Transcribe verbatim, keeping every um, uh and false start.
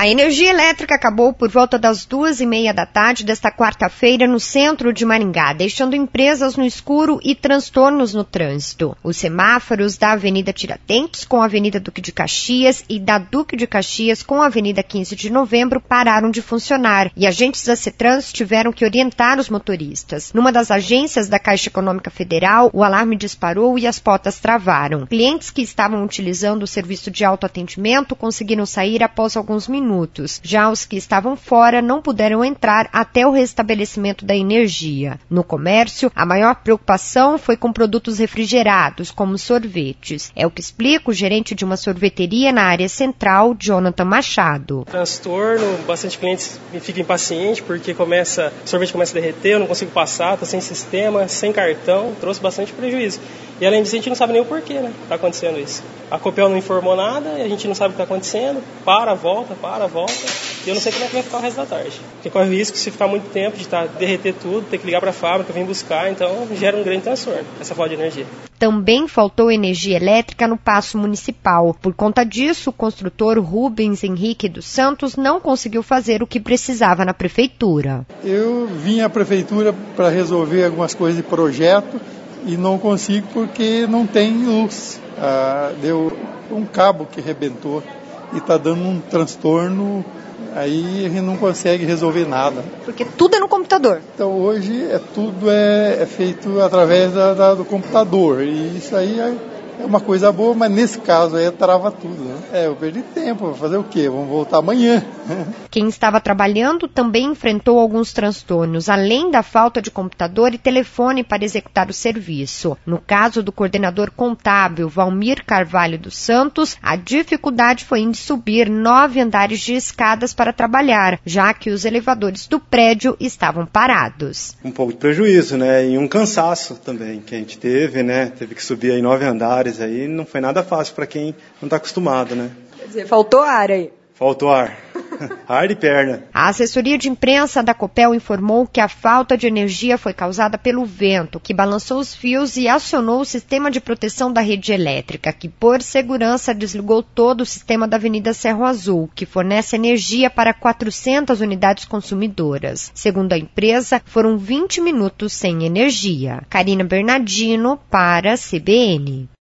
A energia elétrica acabou por volta das duas e meia da tarde desta quarta-feira no centro de Maringá, deixando empresas no escuro e transtornos no trânsito. Os semáforos da Avenida Tiradentes com a Avenida Duque de Caxias e da Duque de Caxias com a Avenida quinze de novembro pararam de funcionar e agentes da CETRANS tiveram que orientar os motoristas. Numa das agências da Caixa Econômica Federal, o alarme disparou e as portas travaram. Clientes que estavam utilizando o serviço de autoatendimento conseguiram sair após alguns minutos. Minutos. Já os que estavam fora não puderam entrar até o restabelecimento da energia. No comércio, a maior preocupação foi com produtos refrigerados, como sorvetes. É o que explica o gerente de uma sorveteria na área central, Jonathan Machado. Transtorno, bastante clientes ficam impacientes porque começa, o sorvete começa a derreter, eu não consigo passar, está sem sistema, sem cartão, trouxe bastante prejuízo. E além disso, a gente não sabe nem o porquê, né? Está acontecendo isso. A Copel não informou nada, a gente não sabe o que está acontecendo, para, volta, para, volta, e eu não sei como é que vai ficar o resto da tarde. Porque corre o risco, se ficar muito tempo, de tá, derreter tudo, ter que ligar para a fábrica, vir buscar, então gera um grande transtorno, essa falta de energia. Também faltou energia elétrica no Paço Municipal. Por conta disso, o construtor Rubens Henrique dos Santos não conseguiu fazer o que precisava na prefeitura. Eu vim à prefeitura para resolver algumas coisas de projeto e não consigo porque não tem luz. Ah, deu um cabo que rebentou e está dando um transtorno, aí a gente não consegue resolver nada. Porque tudo é no computador. Então hoje é, tudo é, é feito através da, da, do computador e isso aí é, é uma coisa boa, mas nesse caso aí trava tudo. Né? É, eu perdi tempo, vou fazer o quê? Vamos voltar amanhã. Quem estava trabalhando também enfrentou alguns transtornos, além da falta de computador e telefone para executar o serviço. No caso do coordenador contábil Valmir Carvalho dos Santos, a dificuldade foi em subir nove andares de escadas para trabalhar, já que os elevadores do prédio estavam parados. Um pouco de prejuízo, né? E um cansaço também que a gente teve, né? Teve que subir aí nove andares aí, não foi nada fácil para quem não está acostumado, né? Quer dizer, faltou ar aí. Faltou ar. Ar de perna. A assessoria de imprensa da Copel informou que a falta de energia foi causada pelo vento, que balançou os fios e acionou o sistema de proteção da rede elétrica, que por segurança desligou todo o sistema da Avenida Cerro Azul, que fornece energia para quatrocentas unidades consumidoras. Segundo a empresa, foram vinte minutos sem energia. Karina Bernardino para a C B N.